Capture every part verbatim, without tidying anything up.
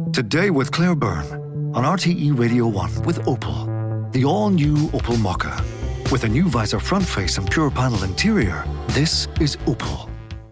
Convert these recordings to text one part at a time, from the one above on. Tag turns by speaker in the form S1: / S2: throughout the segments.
S1: Today with Claire Byrne on R T E Radio one with Opel. The all-new Opel Mokka. With a new visor front face and pure panel interior, this is Opel.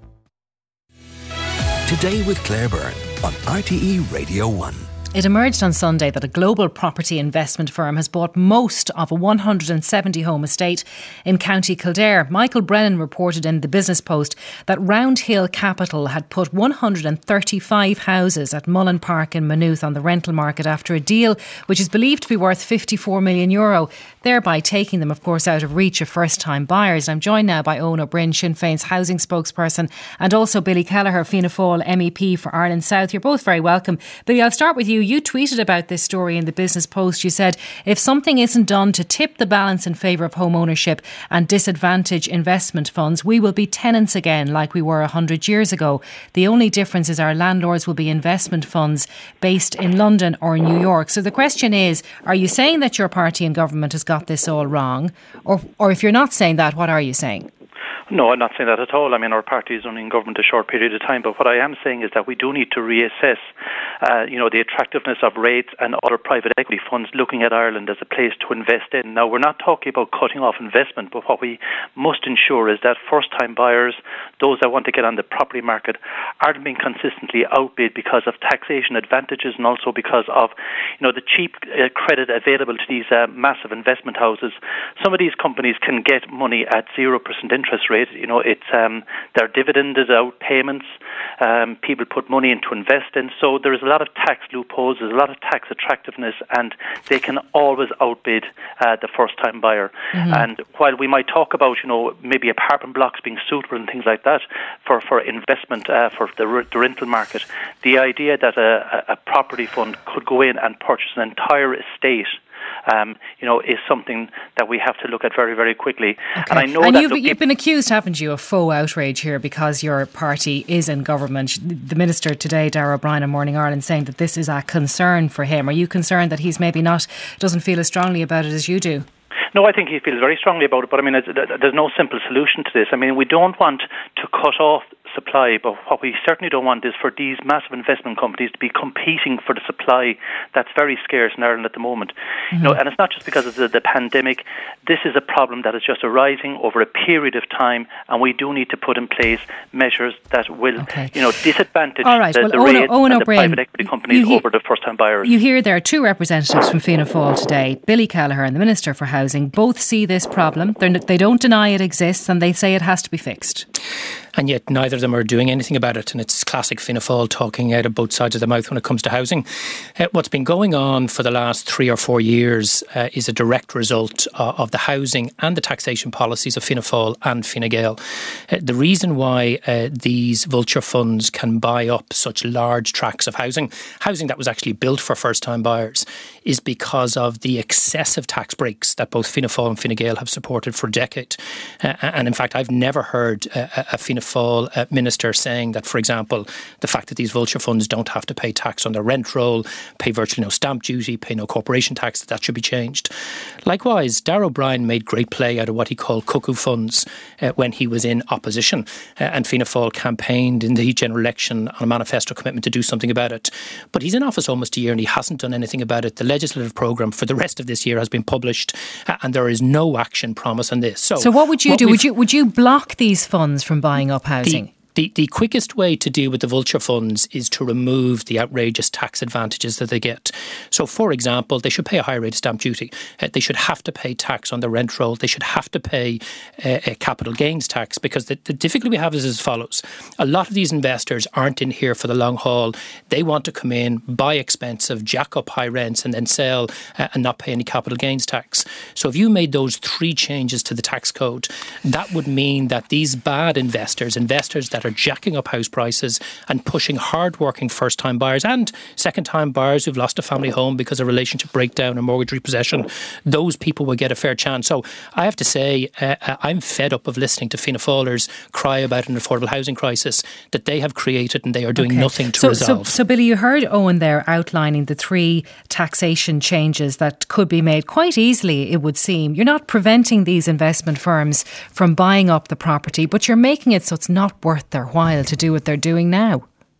S1: Today with Claire Byrne on R T E Radio one.
S2: It emerged on Sunday that a global property investment firm has bought most of a one hundred seventy home estate in County Kildare. Michael Brennan reported in the Business Post that Roundhill Capital had put one hundred thirty-five houses at Mullen Park in Maynooth on the rental market after a deal which is believed to be worth fifty-four million euro, thereby taking them, of course, out of reach of first-time buyers. I'm joined now by Eoin Ó Broin, Sinn Féin's housing spokesperson, and also Billy Kelleher, Fianna Fáil M E P for Ireland South. You're both very welcome. Billy, I'll start with you. You tweeted about this story in the Business Post. You said, if something isn't done to tip the balance in favour of home ownership and disadvantage investment funds, we will be tenants again like we were one hundred years ago. The only difference is our landlords will be investment funds based in London or New York. So the question is, are you saying that your party in government has got this all wrong? Or, or if you're not saying that, what are you saying?
S3: No, I'm not saying that at all. I mean, our party is only in government a short period of time, but what I am saying is that we do need to reassess, uh, you know, the attractiveness of rates and other private equity funds looking at Ireland as a place to invest in. Now, we're not talking about cutting off investment, but what we must ensure is that first-time buyers, those that want to get on the property market, aren't being consistently outbid because of taxation advantages and also because of, you know, the cheap uh, credit available to these uh, massive investment houses. Some of these companies can get money at zero percent interest rate. You know, it's um, they're dividended out payments. Um, people put money in to invest in. So there is a lot of tax loopholes. There's a lot of tax attractiveness, and they can always outbid uh, the first-time buyer. Mm-hmm. And while we might talk about, you know, maybe apartment blocks being suitable and things like that for for investment uh, for the, the rental market, the idea that a, a property fund could go in and purchase an entire estate, Um, you know, is something that we have to look at very, very quickly.
S2: Okay.
S3: And I know
S2: and
S3: that
S2: you've,
S3: look,
S2: you've been accused, haven't you, of faux outrage here because your party is in government. The Minister today, Darragh O'Brien of Morning Ireland, saying that this is a concern for him. Are you concerned that he's maybe not, doesn't feel as strongly about it as you do?
S3: No, I think he feels very strongly about it, but I mean, it's, there's no simple solution to this. I mean, we don't want to cut off supply, but what we certainly don't want is for these massive investment companies to be competing for the supply that's very scarce in Ireland at the moment. Mm-hmm. You know, and it's not just because of the, the pandemic. This is a problem that is just arising over a period of time, and we do need to put in place measures that will, okay. you know, disadvantage
S2: All right.
S3: the,
S2: well,
S3: the
S2: Eoin,
S3: rates
S2: Eoin
S3: and the
S2: O'Brien,
S3: private equity companies
S2: he-
S3: over the first-time buyers.
S2: You hear there are two representatives from Fianna Fáil today, Billy Kelleher and the Minister for Housing. Both see this problem. They're, they don't deny it exists, and they say it has to be fixed.
S4: And yet neither of them are doing anything about it. And it's classic Fianna Fáil talking out of both sides of the mouth when it comes to housing. Uh, what's been going on for the last three or four years uh, is a direct result uh, of the housing and the taxation policies of Fianna Fáil and Fine Gael. Uh, the reason why uh, these vulture funds can buy up such large tracts of housing, housing that was actually built for first-time buyers, is because of the excessive tax breaks that both Fianna Fáil and Fine Gael have supported for a decade. Uh, and in fact, I've never heard uh, a Fianna Fáil uh, minister saying that, for example, the fact that these vulture funds don't have to pay tax on their rent roll, pay virtually no stamp duty, pay no corporation tax, that, that should be changed. Likewise, Darragh O'Brien made great play out of what he called cuckoo funds uh, when he was in opposition, uh, and Fianna Fáil campaigned in the general election on a manifesto commitment to do something about it. But he's in office almost a year and he hasn't done anything about it. The legislative programme for the rest of this year has been published, uh, and there is no action promise on this. So,
S2: so what would you
S4: what
S2: do? Would you would you block these funds from buying up housing?
S4: The, The, the quickest way to deal with the vulture funds is to remove the outrageous tax advantages that they get. So, for example, they should pay a higher rate of stamp duty. Uh, they should have to pay tax on the rent roll. They should have to pay uh, a capital gains tax, because the, the difficulty we have is as follows. A lot of these investors aren't in here for the long haul. They want to come in, buy expensive, jack up high rents and then sell uh, and not pay any capital gains tax. So if you made those three changes to the tax code, that would mean that these bad investors, investors that are jacking up house prices and pushing hard-working first-time buyers and second-time buyers who've lost a family home because of relationship breakdown or mortgage repossession, those people will get a fair chance. So I have to say, uh, I'm fed up of listening to Fianna Fáilers cry about an affordable housing crisis that they have created and they are doing okay. nothing to
S2: so,
S4: resolve.
S2: So, so, Billy, you heard Eoin there outlining the three taxation changes that could be made quite easily, it would seem. You're not preventing these investment firms from buying up the property, but you're making it so it's not worth their while to do what they're doing now.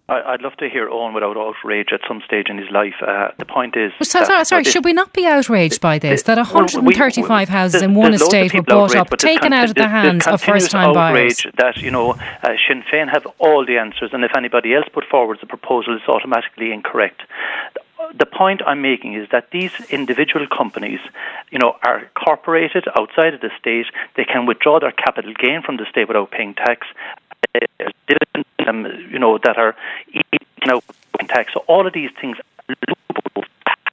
S3: I'd love to hear Owen without outrage at some stage in his life. Uh, the point is...
S2: So, sorry, sorry
S3: this,
S2: should we not be outraged by this, that one hundred thirty-five
S3: well, we,
S2: houses
S3: in
S2: one estate were bought up, taken out of the hands of first-time buyers?
S3: That, you know, uh, Sinn Féin have all the answers, and if anybody else put forward the proposal, it's automatically incorrect. The point I'm making is that these individual companies, you know, are incorporated outside of the state. They can withdraw their capital gain from the state without paying tax. There's dividends, um, you know, that are eaten out in tax. So all of these things are loopholes.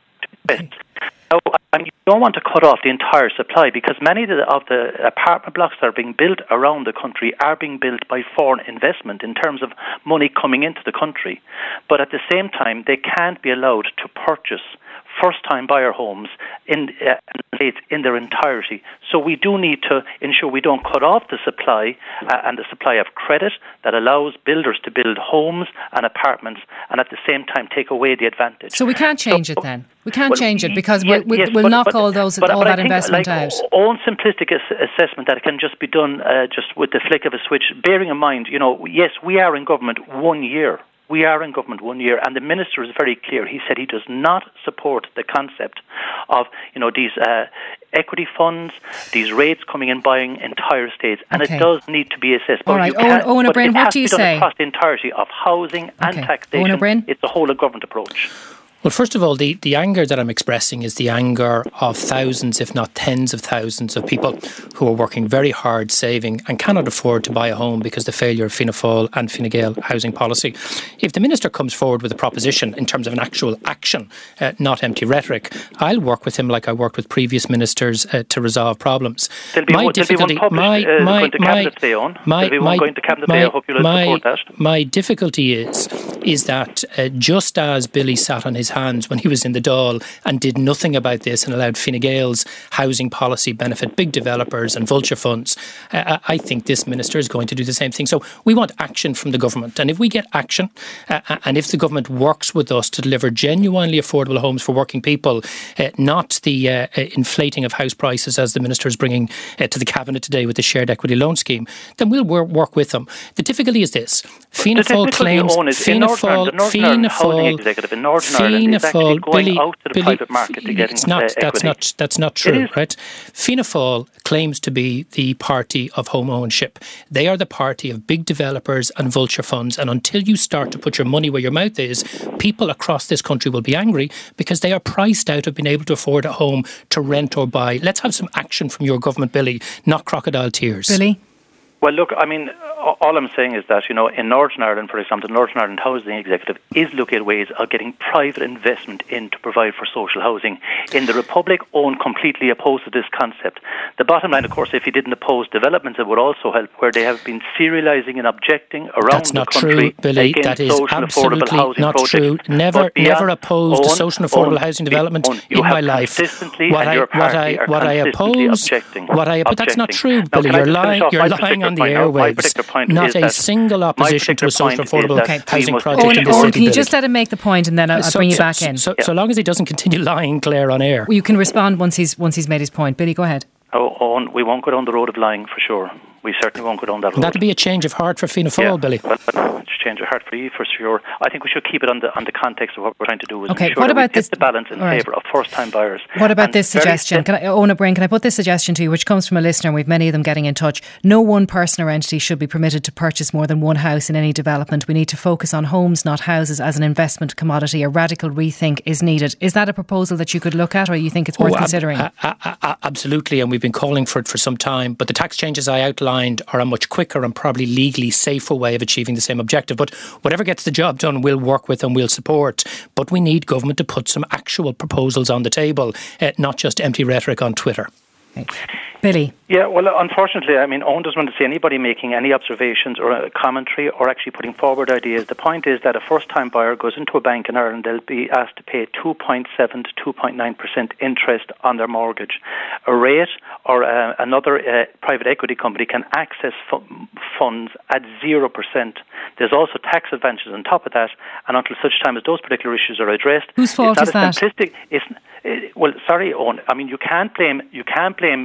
S3: Now, I mean, you don't want to cut off the entire supply, because many of the, of the apartment blocks that are being built around the country are being built by foreign investment in terms of money coming into the country. But at the same time, they can't be allowed to purchase first-time buyer homes in uh, in their entirety. So we do need to ensure we don't cut off the supply uh, and the supply of credit that allows builders to build homes and apartments, and at the same time take away the advantage.
S2: So we can't change so, it then? We can't
S3: well,
S2: change it because
S3: yes,
S2: we'll,
S3: yes,
S2: we'll
S3: but,
S2: knock
S3: but,
S2: all those
S3: but,
S2: all
S3: but
S2: that
S3: I think,
S2: investment
S3: like,
S2: out.
S3: Own simplistic ass- assessment that it can just be done uh, just with the flick of a switch, bearing in mind, you know, yes, we are in government one year. We are in government one year, and the minister is very clear. He said he does not support the concept of, you know, these uh, equity funds, these rates coming in buying entire states, and
S2: okay.
S3: it does need to be assessed.
S2: All right, Owen, Owen O'Brien, what do you say?
S3: Across the entirety of housing
S2: okay.
S3: and taxation.
S2: Owen O'Brien?
S3: It's a whole of government approach.
S4: Well, first of all, the, the anger that I'm expressing is the anger of thousands, if not tens of thousands of people who are working very hard, saving and cannot afford to buy a home because of the failure of Fianna Fáil and Fine Gael housing policy. If the Minister comes forward with a proposition in terms of an actual action, uh, not empty rhetoric, I'll work with him like I worked with previous ministers uh, to resolve problems.
S3: There'll be
S4: my
S3: one,
S4: difficulty,
S3: there'll be one published,
S4: my,
S3: uh,
S4: my,
S3: going to
S4: my,
S3: Cabinet today on.
S4: my,
S3: There'll be one
S4: my,
S3: going to Cabinet
S4: my,
S3: today. I hope you'll
S4: my,
S3: support that.
S4: My difficulty is, is that uh, just as Billy sat on his hands when he was in the Dáil and did nothing about this and allowed Fine Gael's housing policy benefit big developers and vulture funds, uh, I think this minister is going to do the same thing. So we want action from the government, and if we get action uh, and if the government works with us to deliver genuinely affordable homes for working people, uh, not the uh, inflating of house prices as the minister is bringing uh, to the Cabinet today with the shared equity loan scheme, then we'll work with them. The difficulty is this: Fianna Fáil claims Fianna Fáil Fianna Fáil
S3: executive in Northern Ireland is actually going
S4: Billy,
S3: out to the
S4: Billy,
S3: private market to get
S4: it's not,
S3: uh,
S4: that's
S3: equity.
S4: not that's not true, right? Fianna Fáil claims to be the party of home ownership. They are the party of big developers and vulture funds, and until you start to put your money where your mouth is, people across this country will be angry because they are priced out of being able to afford a home to rent or buy. Let's have some action from your government, Billy, not crocodile tears.
S2: Billy?
S3: Well, look, I mean, all I'm saying is that, you know, in Northern Ireland, for example, the Northern Ireland Housing Executive is looking at ways of getting private investment in to provide for social housing. In the Republic, Owen completely opposed to this concept. The bottom line, of course, if he didn't oppose developments, it would also help, where they have been serialising and objecting around
S4: That's
S3: the
S4: not
S3: country
S4: true, Billy.
S3: against
S4: That is
S3: social
S4: absolutely
S3: affordable housing
S4: not
S3: projects.
S4: true. Never, never opposed
S3: Owen,
S4: to social and affordable
S3: Owen,
S4: housing development
S3: Owen,
S4: in my life.
S3: What
S4: I, what I, what I oppose,
S3: objecting,
S4: what I, but that's not true,
S3: now,
S4: Billy. You're lying. You're
S3: my
S4: lying on the
S3: point,
S4: airwaves. Not a single opposition to a social affordable
S2: okay.
S4: housing
S2: Owen,
S4: project
S2: Owen,
S4: in this
S2: Owen,
S4: city.
S2: can you
S4: Billy.
S2: just let him make the point, and then I'll, I'll
S4: so,
S2: bring you
S4: so,
S2: back in.
S4: So,
S2: yeah.
S4: so long as he doesn't continue lying, Claire, on air.
S2: Well, you can respond once he's once he's made his point. Billy, go ahead.
S3: Oh, Owen, we won't go down the road of lying for sure. We certainly won't go down that road.
S4: That'll be a change of heart for Fianna Fáil,
S3: yeah,
S4: Billy.
S3: Well, it's a change of heart for you, for sure. I think we should keep it on the on the context of what we're trying to do. Is
S2: okay,
S3: ensure
S2: what
S3: that
S2: about
S3: we
S2: this?
S3: Get the balance in
S2: right.
S3: favour of first-time buyers.
S2: What about
S3: and
S2: this suggestion? Can I, Owen O'Brien, can I put this suggestion to you, which comes from a listener, and we've many of them getting in touch? No one person or entity should be permitted to purchase more than one house in any development. We need to focus on homes, not houses, as an investment commodity. A radical rethink is needed. Is that a proposal that you could look at, or you think it's worth
S4: oh,
S2: considering?
S4: Ab- a- a- absolutely, and we've been calling for it for some time. But the tax changes I outlined are a much quicker and probably legally safer way of achieving the same objective. But whatever gets the job done, we'll work with and we'll support. But we need government to put some actual proposals on the table, uh, not just empty rhetoric on Twitter.
S2: Okay. Billy?
S3: Yeah, well, unfortunately, I mean, Owen doesn't want to see anybody making any observations or a commentary or actually putting forward ideas. The point is that a first-time buyer goes into a bank in Ireland, they'll be asked to pay two point seven to two point nine percent interest on their mortgage. A rate or uh, another uh, private equity company can access fu- funds at zero percent. There's also tax advantages on top of that, and until such time as those particular issues are addressed,
S2: whose fault
S3: it's not
S2: is
S3: a simplistic, that? It's, it, well, sorry, Owen, I mean, you can't blame, you can't blame a government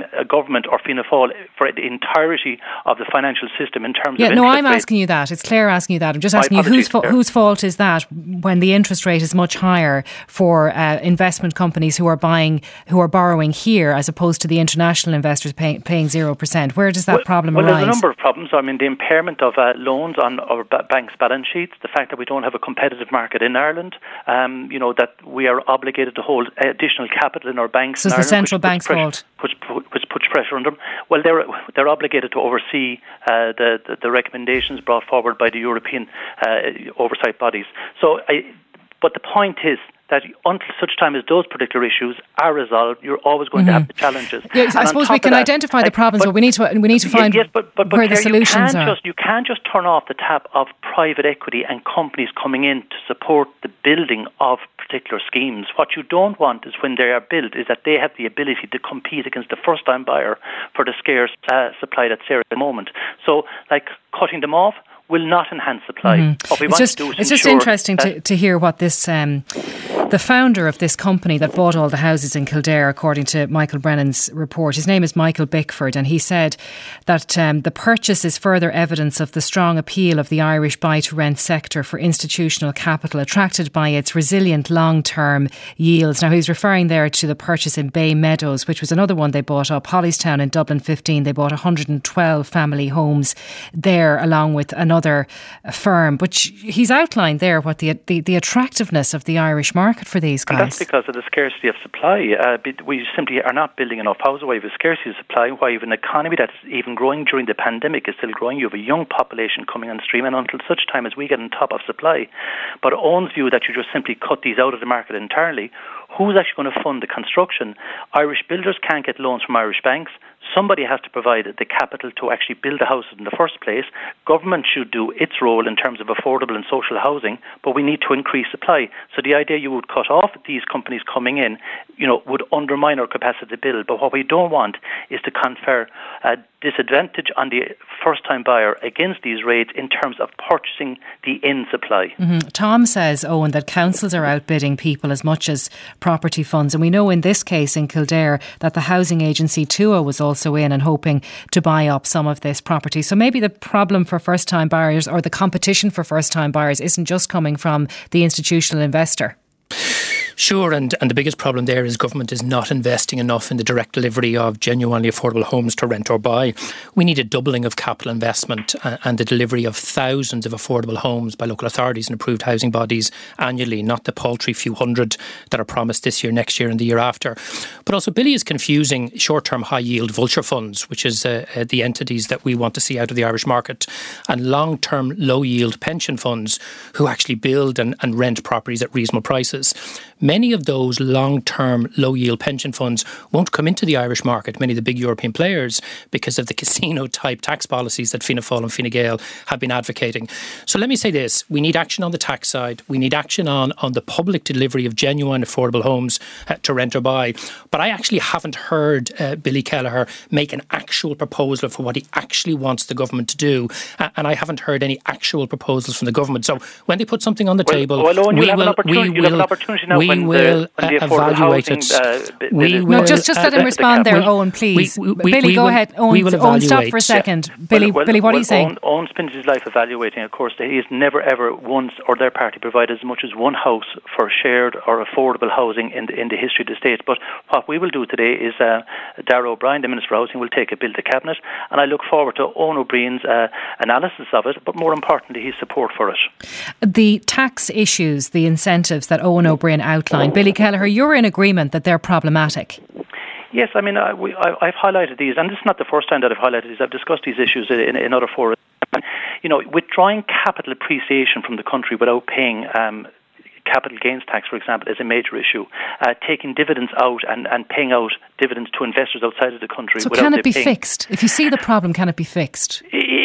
S3: government or Fianna Fáil for the entirety of the financial system in terms
S2: yeah,
S3: of
S2: no,
S3: interest
S2: I'm
S3: rates.
S2: asking you that. It's Claire asking you that. I'm just asking
S3: My
S2: you whose, fa-
S3: apologies,
S2: whose fault is that when the interest rate is much higher for uh, investment companies who are buying, who are borrowing here as opposed to the international investors pay, paying zero percent? Where does that
S3: well,
S2: problem
S3: well,
S2: arise?
S3: Well, there's a number of problems. I mean, the impairment of uh, loans on our b- bank's balance sheets, the fact that we don't have a competitive market in Ireland, um, you know, that we are obligated to hold additional capital in our banks.
S2: So it's the
S3: Ireland,
S2: central
S3: which
S2: bank's
S3: pressure,
S2: fault?
S3: Which, which puts pressure on them. Well, they're they're obligated to oversee uh, the, the the recommendations brought forward by the European uh, oversight bodies. So, I, but the point is that until such time as those particular issues are resolved, you're always going mm-hmm. to have the challenges.
S2: Yes, I suppose we can that, identify the problems, but, but we need to we need to find
S3: yes, but, but, but
S2: where
S3: Claire,
S2: the solutions
S3: you can't
S2: are.
S3: Just, you can't just turn off the tap of private equity and companies coming in to support the building of particular schemes. What you don't want is when they are built is that they have the ability to compete against the first-time buyer for the scarce uh, supply that's there at the moment. So, like cutting them off will not enhance supply.
S2: Mm-hmm.
S3: What we
S2: it's
S3: want
S2: just,
S3: to do is
S2: it's just interesting to, to hear what this, um, the founder of this company that bought all the houses in Kildare, according to Michael Brennan's report, his name is Michael Bickford, and he said that um, the purchase is further evidence of the strong appeal of the Irish buy-to-rent sector for institutional capital, attracted by its resilient long-term yields. Now, he's referring there to the purchase in Bay Meadows, which was another one they bought up. Hollystown in Dublin fifteen, they bought one hundred twelve family homes there, along with another Other firm, but he's outlined there what the, the the attractiveness of the Irish market for these guys.
S3: And that's because of the scarcity of supply. Uh, we simply are not building enough houses. Why you have a scarcity of supply? Why you have an economy that's even growing during the pandemic is still growing? You have a young population coming on stream, and until such time as we get on top of supply. But Owen's view that you just simply cut these out of the market entirely, who's actually going to fund the construction? Irish builders can't get loans from Irish banks. Somebody has to provide the capital to actually build the houses in the first place. Government should do its role in terms of affordable and social housing, but we need to increase supply. So the idea you would cut off these companies coming in, you know, would undermine our capacity to build. But what we don't want is to confer a disadvantage on the first-time buyer against these rates in terms of purchasing the in supply.
S2: Mm-hmm. Tom says, Owen, that councils are outbidding people as much as property funds. And we know in this case in Kildare that the housing agency T U A was also in and hoping to buy up some of this property. So maybe the problem for first-time buyers, or the competition for first-time buyers, isn't just coming from the institutional investor.
S4: Sure, and, and the biggest problem there is government is not investing enough in the direct delivery of genuinely affordable homes to rent or buy. We need a doubling of capital investment and, and the delivery of thousands of affordable homes by local authorities and approved housing bodies annually, not the paltry few hundred that are promised this year, next year and the year after. But also Billy is confusing short-term high-yield vulture funds, which is uh, uh, the entities that we want to see out of the Irish market, and long-term low-yield pension funds who actually build and, and rent properties at reasonable prices. Many of those long-term low-yield pension funds won't come into the Irish market, many of the big European players, because of the casino-type tax policies that Fianna Fáil and Fine Gael have been advocating. So let me say this, we need action on the tax side, we need action on, on the public delivery of genuine affordable homes uh, to rent or buy. But I actually haven't heard uh, Billy Kelleher make an actual proposal for what he actually wants the government to do, uh, and I haven't heard any actual proposals from the government. So when they put something on the
S3: well,
S4: table,
S3: well, Owen,
S4: we,
S3: will,
S4: will, we,
S3: will,
S4: will, we will uh, evaluate it.
S3: Uh,
S4: we
S2: no,
S4: will,
S2: just, just let him respond there, Owen, please. We, we, Billy, we go will, ahead. Owen, Owen, stop for a second. Yeah. Billy,
S3: well, well,
S2: Billy, what
S3: well,
S2: are you saying?
S3: Owen, Owen spends his life evaluating. Of course, he has never ever once, or their party, provided as much as one house for shared or affordable housing in the, in the history of the state. But what we will do today is uh, Darragh O'Brien, the Minister for Housing, will take a bill to Cabinet, and I look forward to Owen O'Brien's uh, analysis of it, but more importantly, his support for it.
S2: The tax issues, the incentives that Owen O'Brien outlined, Billy Kelleher, you're in agreement that they're problematic?
S3: Yes, I mean, I, we, I, I've highlighted these, and this is not the first time that I've highlighted these. I've discussed these issues in, in other forums. You know, withdrawing capital appreciation from the country without paying um, capital gains tax, for example, is a major issue. Uh, taking dividends out and, and paying out dividends to investors outside of the country.
S2: So can it be fixed? If you see the problem, can it be fixed?
S3: It,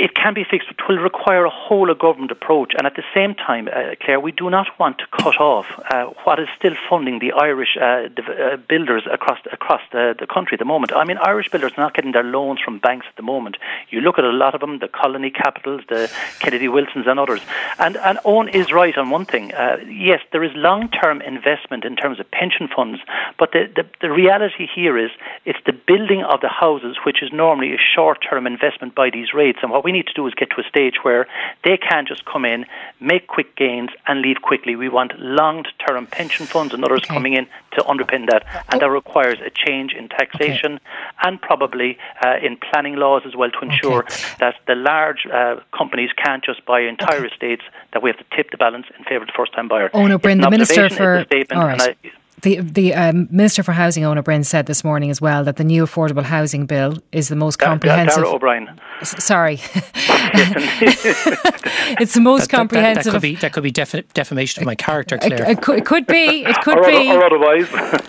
S3: it can be fixed. It will require a whole of government approach. And at the same time, uh, Claire, we do not want to cut off uh, what is still funding the Irish uh, uh, builders across across the, the country at the moment. I mean, Irish builders are not getting their loans from banks at the moment. You look at a lot of them, the Colony Capitals, the Kennedy Wilsons and others. And, and Owen is right on one thing. Uh, yes, there is long-term investment in terms of pension funds, but the, the, the reality here is it's the building of the houses, which is normally a short-term investment by these rates. And what we need to do is get to a stage where they can't just come in, make quick gains and leave quickly. We want long-term pension funds and others okay. coming in to underpin that. And that requires a change in taxation okay. and probably uh, in planning laws as well to ensure okay. that the large uh, companies can't just buy entire okay. estates, that we have to tip the balance in favour of the first-time buyer.
S2: Owen O'Brien, the Minister for...
S3: All right. I,
S2: The the um, Minister for Housing, Owen O'Brien, said this morning as well that the new Affordable Housing Bill is the most comprehensive...
S3: Darragh O'Brien.
S2: S- sorry. It's the most that, comprehensive...
S4: That, that, that could be, that could be defi- defamation of my character, Claire.
S2: It, it, could, it could be. It could
S3: or,
S2: be.
S3: Or otherwise.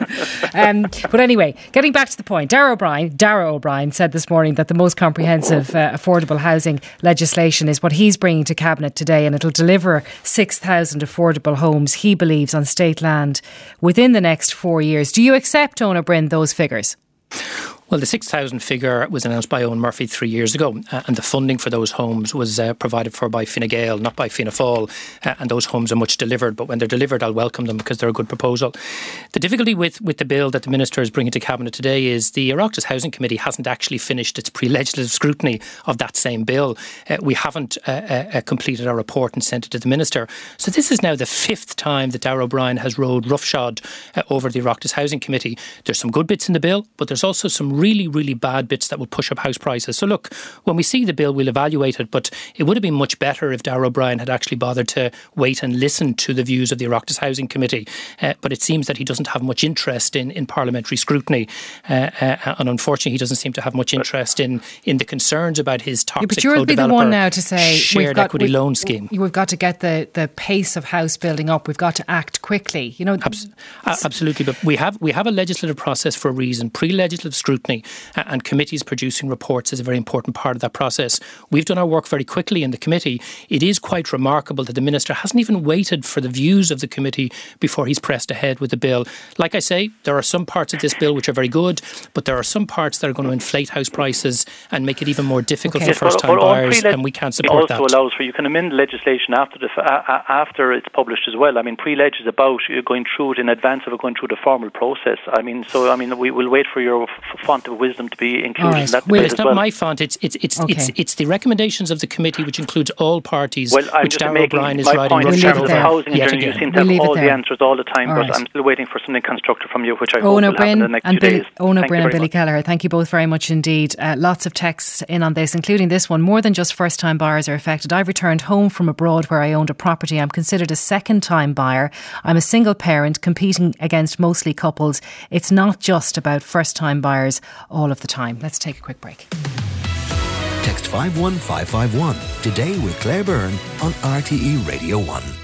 S2: um, but anyway, getting back to the point, Darragh O'Brien, Darragh O'Brien said this morning that the most comprehensive uh, affordable housing legislation is what he's bringing to Cabinet today, and it'll deliver six thousand affordable homes, he believes, on state land within the next four years. Do you accept, Owen O'Brien, those figures?
S4: Well, the six thousand figure was announced by Eoin Murphy three years ago, uh, and the funding for those homes was uh, provided for by Fine Gael, not by Fianna Fáil, uh, and those homes are much delivered, but when they're delivered I'll welcome them because they're a good proposal. The difficulty with, with the bill that the Minister is bringing to Cabinet today is the Oireachtas Housing Committee hasn't actually finished its pre-legislative scrutiny of that same bill. Uh, we haven't uh, uh, completed our report and sent it to the Minister. So this is now the fifth time that Darragh O'Brien has rode roughshod uh, over the Oireachtas Housing Committee. There's some good bits in the bill, but there's also some really, really bad bits that will push up house prices. So look, when we see the bill, we'll evaluate it, but it would have been much better if Darragh O'Brien had actually bothered to wait and listen to the views of the Oireachtas Housing Committee. Uh, but it seems that he doesn't have much interest in, in parliamentary scrutiny, uh, uh, and unfortunately he doesn't seem to have much interest in, in the concerns about his toxic
S2: yeah, but you'll be the one now to say
S4: shared
S2: we've got,
S4: equity
S2: we've,
S4: loan scheme.
S2: We've got to get the, the pace of house building up. We've got to act quickly. You know,
S4: Abs- absolutely. But we have we have a legislative process for a reason. Pre-legislative scrutiny uh, and committees producing reports is a very important part of that process. We've done our work very quickly in the committee. It is quite remarkable that the Minister hasn't even waited for the views of the committee before he's pressed ahead with the bill. Like I say, there are some parts of this bill which are very good, but there are some parts that are going to inflate house prices and make it even more difficult okay. for first-time buyers, and we can't support that.
S3: It also allows for, you can amend legislation after the uh, after it's published as well. I mean, pre-leg is about going through it in advance of it going through the formal process. I mean, so I mean, we will wait for your f- font of wisdom to be included right. in that.
S4: Well, it's not
S3: well.
S4: my font. It's it's it's,
S2: okay.
S4: it's it's the recommendations of the committee, which includes all parties.
S3: Well, I'm
S4: which
S3: just
S4: Darragh
S3: making
S4: O'Brien is
S3: my
S4: riding
S3: point in terms of housing.
S4: Yet
S3: You
S4: again.
S3: seem to
S2: we'll
S3: have all
S2: the
S3: answers all the time,
S2: all
S3: but
S2: right.
S3: I'm still waiting for something constructive from you, which I hope
S2: Owen
S3: will happen in the next
S2: and
S3: few
S2: Billy,
S3: days.
S2: Owen
S3: Thank
S2: O'Brien and Billy
S3: much.
S2: Kelleher, thank you both very much indeed. Uh, lots of texts in on this, including this one. More than just first-time buyers are affected. I've returned home from abroad where I owned a property. I'm considered a second-time buyer. I'm a single parent competing against mostly couples. It's not just about first-time buyers all of the time. Let's take a quick break.
S5: Text five one five five one today with Claire Byrne on R T E Radio one.